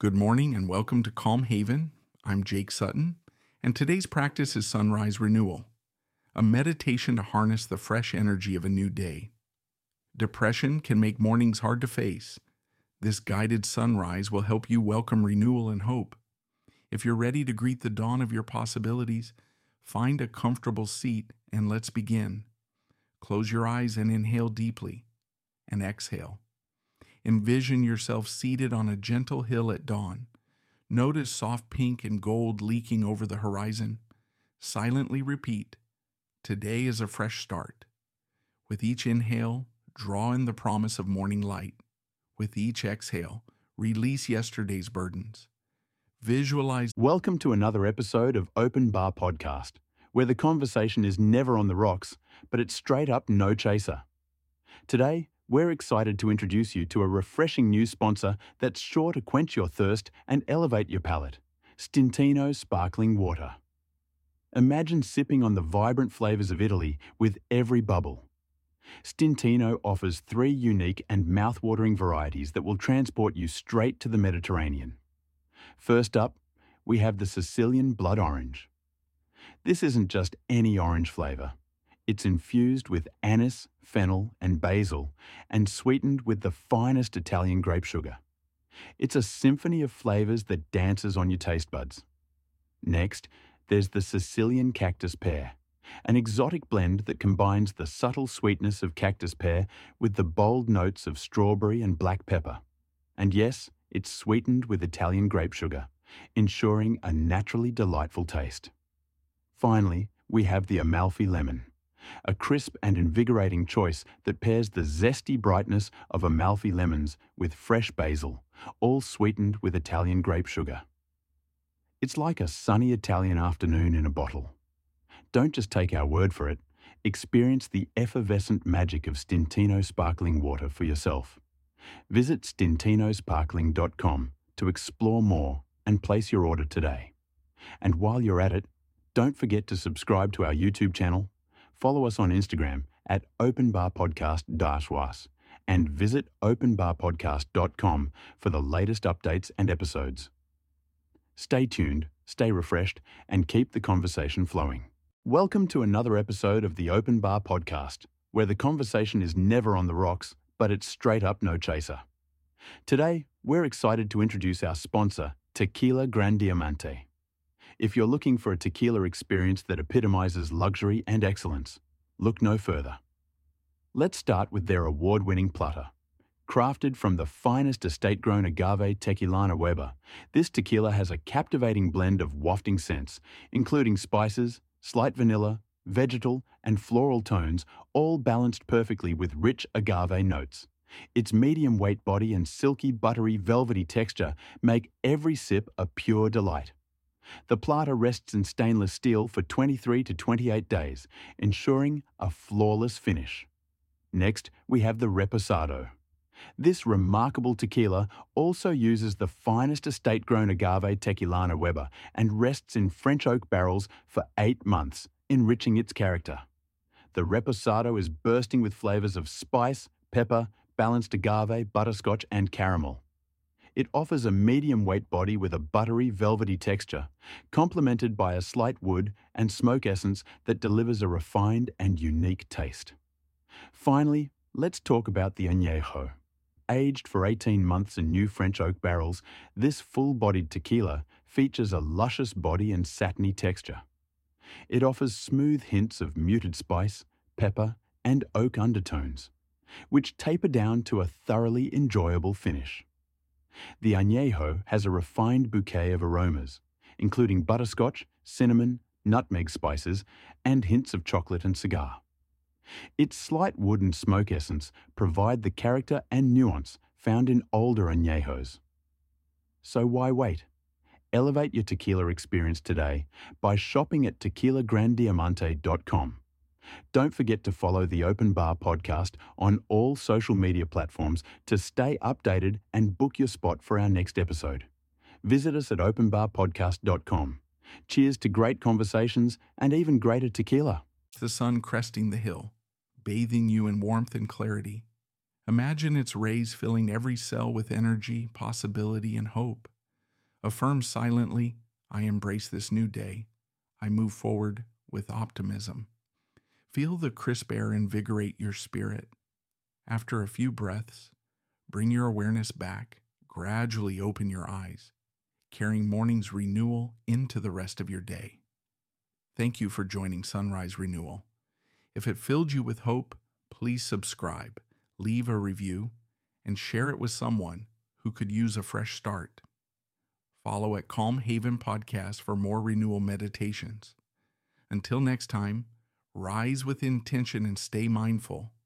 Good morning and welcome to Calm Haven. I'm Jake Sutton, and today's practice is Sunrise Renewal, a meditation to harness the fresh energy of a new day. Depression can make mornings hard to face. This guided sunrise will help you welcome renewal and hope. If you're ready to greet the dawn of your possibilities, find a comfortable seat and let's begin. Close your eyes and inhale deeply, and exhale. Envision yourself seated on a gentle hill at dawn. Notice soft pink and gold leaking over the horizon. Silently repeat, "Today is a fresh start." With each inhale, draw in the promise of morning light. With each exhale, release yesterday's burdens. Visualize. Welcome to another episode of Open Bar Podcast, where the conversation is never on the rocks, but it's straight up no chaser. Today, we're excited to introduce you to a refreshing new sponsor that's sure to quench your thirst and elevate your palate, Stintino Sparkling Water. Imagine sipping on the vibrant flavors of Italy with every bubble. Stintino offers 3 unique and mouth-watering varieties that will transport you straight to the Mediterranean. First up, we have the Sicilian Blood Orange. This isn't just any orange flavor. It's infused with anise, fennel, and basil, and sweetened with the finest Italian grape sugar. It's a symphony of flavors that dances on your taste buds. Next, there's the Sicilian Cactus Pear, an exotic blend that combines the subtle sweetness of cactus pear with the bold notes of strawberry and black pepper. And yes, it's sweetened with Italian grape sugar, ensuring a naturally delightful taste. Finally, we have the Amalfi Lemon, a crisp and invigorating choice that pairs the zesty brightness of Amalfi lemons with fresh basil, all sweetened with Italian grape sugar. It's like a sunny Italian afternoon in a bottle. Don't just take our word for it. Experience the effervescent magic of Stintino Sparkling Water for yourself. Visit stintinosparkling.com to explore more and place your order today. And while you're at it, don't forget to subscribe to our YouTube channel, follow us on Instagram at openbarpodcast-was, and visit openbarpodcast.com for the latest updates and episodes. Stay tuned, stay refreshed, and keep the conversation flowing. Welcome to another episode of the Open Bar Podcast, where the conversation is never on the rocks, but it's straight up no chaser. Today, we're excited to introduce our sponsor, Tequila Gran Diamante. If you're looking for a tequila experience that epitomizes luxury and excellence, look no further. Let's start with their award-winning Plata. Crafted from the finest estate-grown agave Tequilana Weber, this tequila has a captivating blend of wafting scents, including spices, slight vanilla, vegetal, and floral tones, all balanced perfectly with rich agave notes. Its medium weight body and silky, buttery, velvety texture make every sip a pure delight. The Plata rests in stainless steel for 23 to 28 days, ensuring a flawless finish. Next, we have the Reposado. This remarkable tequila also uses the finest estate-grown agave Tequilana Weber and rests in French oak barrels for 8 months, enriching its character. The Reposado is bursting with flavors of spice, pepper, balanced agave, butterscotch, and caramel. It offers a medium-weight body with a buttery, velvety texture, complemented by a slight wood and smoke essence that delivers a refined and unique taste. Finally, let's talk about the Añejo. Aged for 18 months in new French oak barrels, this full-bodied tequila features a luscious body and satiny texture. It offers smooth hints of muted spice, pepper, and oak undertones, which taper down to a thoroughly enjoyable finish. The Añejo has a refined bouquet of aromas, including butterscotch, cinnamon, nutmeg spices, and hints of chocolate and cigar. Its slight wood and smoke essence provide the character and nuance found in older Añejos. So why wait? Elevate your tequila experience today by shopping at tequilagrandiamante.com. Don't forget to follow the Open Bar Podcast on all social media platforms to stay updated and book your spot for our next episode. Visit us at openbarpodcast.com. Cheers to great conversations and even greater tequila. The sun cresting the hill, bathing you in warmth and clarity. Imagine its rays filling every cell with energy, possibility, and hope. Affirm silently, I embrace this new day. I move forward with optimism. Feel the crisp air invigorate your spirit. After a few breaths, bring your awareness back. Gradually open your eyes, carrying morning's renewal into the rest of your day. Thank you for joining Sunrise Renewal. If it filled you with hope, please subscribe, leave a review, and share it with someone who could use a fresh start. Follow at Calm Haven Podcast for more renewal meditations. Until next time, rise with intention and stay mindful.